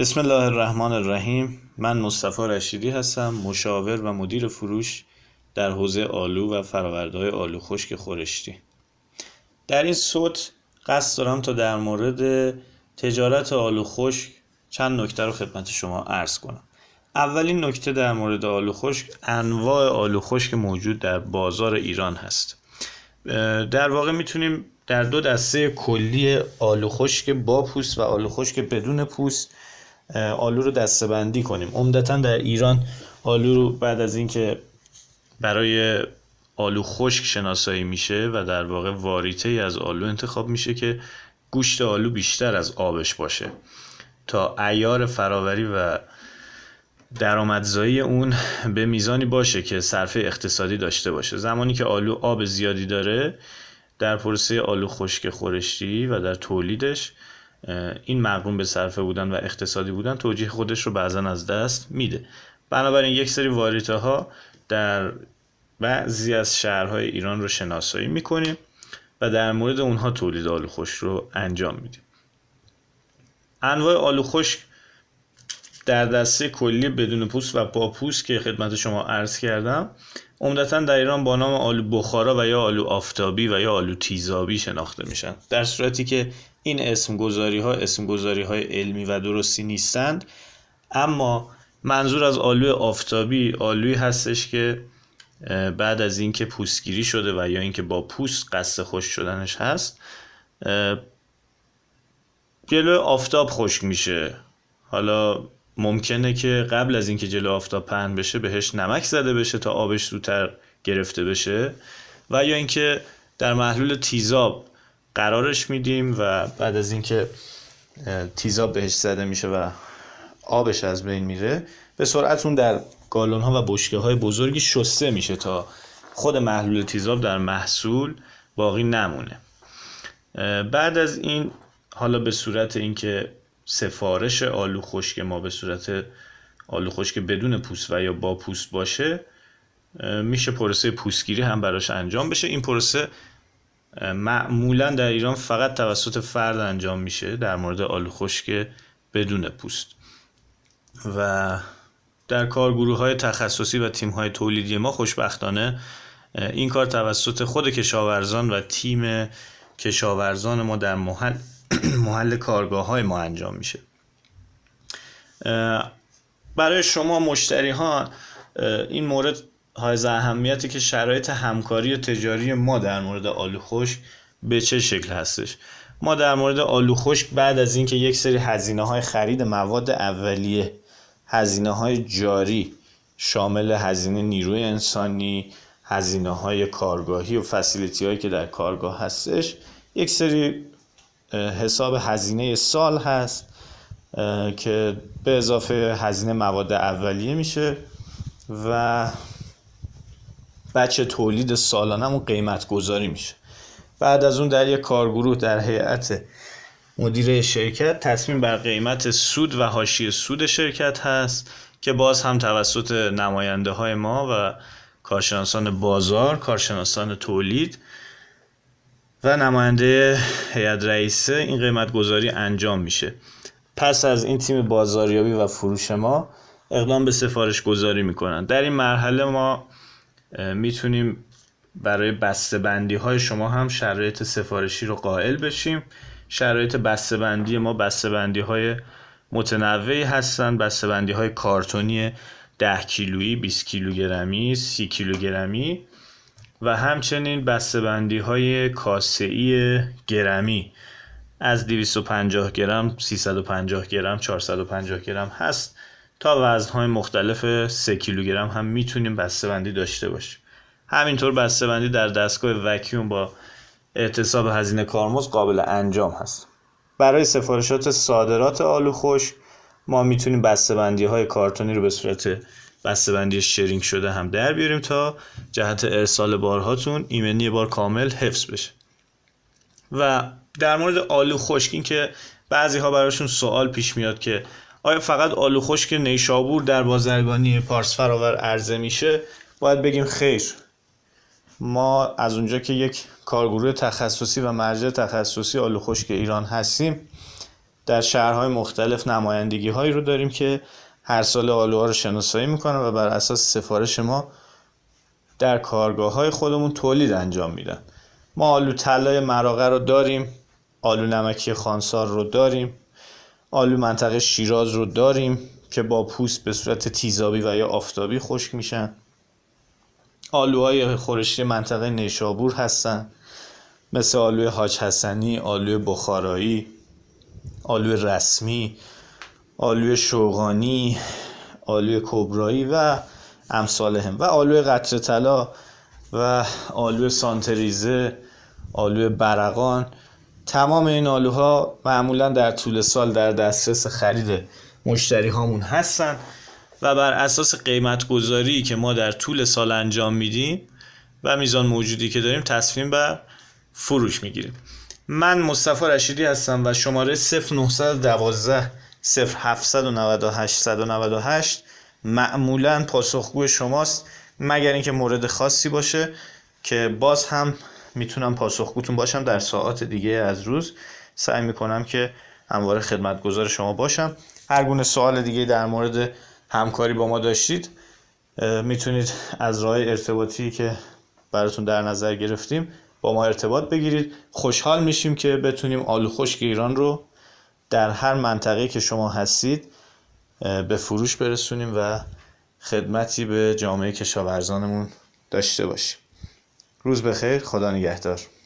بسم الله الرحمن الرحیم. من مصطفی رشیدی هستم، مشاور و مدیر فروش در حوزه آلو و فرآورده‌های آلو خشک خورشتی. در این صوت قصد دارم تا در مورد تجارت آلو خشک چند نکته رو خدمت شما عرض کنم. اولین نکته در مورد آلو خشک، انواع آلو خشک موجود در بازار ایران هست. در واقع میتونیم در دو دسته کلی آلو خشک با پوست و آلو خشک بدون پوست آلو رو دسته‌بندی کنیم. عمدتاً در ایران آلو رو بعد از اینکه برای آلو خشک شناسایی میشه و در واقع واریته‌ای از آلو انتخاب میشه که گوشت آلو بیشتر از آبش باشه تا عیار فراوری و درآمدزایی اون به میزانی باشه که صرفه اقتصادی داشته باشه. زمانی که آلو آب زیادی داره، در پروسه آلو خشک خورشتی و در تولیدش این مقرون به صرفه بودن و اقتصادی بودن توجیه خودش رو بعضن از دست میده. بنابراین یک سری واریته ها در بعضی از شهرهای ایران رو شناسایی میکنیم و در مورد اونها تولید آلو خشک رو انجام میدیم. انواع آلو خشک در دسته کلی بدون پوست و با پوست که خدمت شما عرض کردم، عمدتاً در ایران با نام آلو بخارا و یا آلو آفتابی و یا آلو تیزابی شناخته میشن، در صورتی که این اسمگذاری های علمی و درستی نیستند. اما منظور از آلو آفتابی آلویی هستش که بعد از اینکه پوستگیری شده و یا اینکه با پوست قصد خشک شدنش هست، جلوی آفتاب خشک میشه. حالا ممکنه که قبل از اینکه جلوی آفتاب پهن بشه بهش نمک زده بشه تا آبش زودتر گرفته بشه، و یا اینکه در محلول تیزاب قرارش میدیم و بعد از اینکه تیزاب بهش زده میشه و آبش از بین میره، به سرعت اون در گالون ها و بشکه های بزرگی شسته میشه تا خود محلول تیزاب در محصول باقی نمونه. بعد از این، حالا به صورت اینکه سفارش آلو خشک ما به صورت آلو خشک بدون پوست و یا با پوست باشه، میشه پروسه پوستگیری هم براش انجام بشه. این پروسه معمولا در ایران فقط توسط فرد انجام میشه در مورد آلو خشک بدون پوست، و در کارگروه‌های تخصصی و تیم‌های تولیدی ما خوشبختانه این کار توسط خود کشاورزان و تیم کشاورزان ما در محل کارگاه‌های ما انجام میشه. برای شما مشتری ها این مورد حائز اهمیته که شرایط همکاری تجاری ما در مورد آلو خشک به چه شکل هستش. ما در مورد آلو خشک بعد از اینکه یک سری هزینه‌های خرید مواد اولیه، هزینه‌های جاری شامل هزینه نیروی انسانی، هزینه‌های کارگاهی و فسیلیتی‌هایی که در کارگاه هستش، یک سری حساب هزینه سال هست که به اضافه هزینه مواد اولیه میشه و بچه تولید سالانمون قیمت گذاری میشه. بعد از اون در یک کارگروه در هیئت مدیره شرکت تصمیم بر قیمت سود و حاشیه سود شرکت هست که باز هم توسط نماینده های ما و کارشناسان بازار، کارشناسان تولید و نماینده هیئت رئیسه این قیمت گذاری انجام میشه. پس از این تیم بازاریابی و فروش ما اقدام به سفارش گذاری میکنن. در این مرحله ما میتونیم برای بسته‌بندی های شما هم شرایط سفارشی رو قائل بشیم. شرایط بسته‌بندی ما بسته‌بندی های متنوعی هستن. بسته‌بندی های کارتونی 10 کیلویی، 20 کیلوگرمی، 30 کیلوگرمی و همچنین بسته‌بندی های کاسه‌ای گرمی از 250 گرم، 350 گرم، 450 گرم هست تا وزن‌های مختلف 3 کیلوگرم هم میتونیم بسته‌بندی داشته باشیم. همینطور بسته‌بندی در دستگاه وکیوم با احتساب هزینه کارمزد قابل انجام هست. برای سفارشات صادرات آلو خشک ما میتونیم بسته‌بندی‌های کارتونی رو به صورت بسته‌بندی شرینگ شده هم در بیاریم تا جهت ارسال بارهاتون ایمنی بار کامل حفظ بشه. و در مورد آلو خشک، این که بعضی ها براشون سوال پیش میاد که آیا فقط آلو خشک نیشابور در بازرگانی پارس فرآور عرضه میشه، باید بگیم خیر. ما از اونجا که یک کارگروه تخصصی و مرجع تخصصی آلو خشک ایران هستیم، در شهرهای مختلف نمایندگی هایی رو داریم که هر سال آلوها رو شناسایی میکنن و بر اساس سفارش ما در کارگاه های خودمون تولید انجام میدن. ما آلو طلای مراغه رو داریم، آلو نمکی خانسار رو داریم، آلو منطقه شیراز رو داریم که با پوست به صورت تیزابی و یا آفتابی خشک میشن. آلوهای خورشتی منطقه نیشابور هستن، مثل آلوی حاج حسنی، آلوی بخارایی، آلوی رسمی، آلوی شوقانی، آلوی کبرایی و امثالهم، و آلوی قطره طلا و آلوی سانتریزه، آلوی برقان. تمام این آلوها معمولا در طول سال در دسترس خرید مشتری هامون هستن و بر اساس قیمت گذاری که ما در طول سال انجام میدیم و میزان موجودی که داریم تصمیم بر فروش میگیریم. من مصطفی رشیدی هستم و شماره 0912 0798 198 معمولا پاسخگوی شماست، مگر اینکه مورد خاصی باشه که باز هم میتونم پاسخگوتون باشم. در ساعات دیگه از روز سعی میکنم که همواره خدمتگزار شما باشم. هر گونه سوال دیگه در مورد همکاری با ما داشتید میتونید از راه ارتباطی که براتون در نظر گرفتیم با ما ارتباط بگیرید. خوشحال میشیم که بتونیم آلو خشک ایران رو در هر منطقه‌ای که شما هستید به فروش برسونیم و خدمتی به جامعه کشاورزانمون داشته باشیم. روز بخیر، خدا نگهدار.